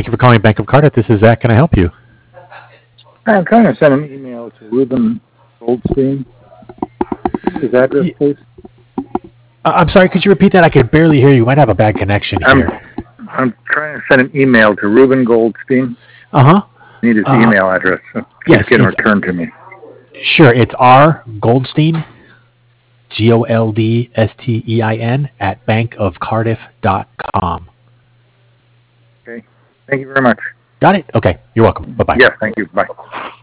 Thank you for calling Bank of Cardiff. This is Zach. Can I help you? I'm trying to send an email to Ruben Goldstein. His address, please. I'm sorry, could you repeat that? I could barely hear you. You might have a bad connection here. I'm trying to send an email to Ruben Goldstein. Uh-huh. I need his email address. Yes. Get him returned to me. Sure, it's R. Goldstein, Goldstein, at bankofcardiff.com. Okay. Thank you very much. Got it? Okay. You're welcome. Bye-bye. Yes, thank you. Bye.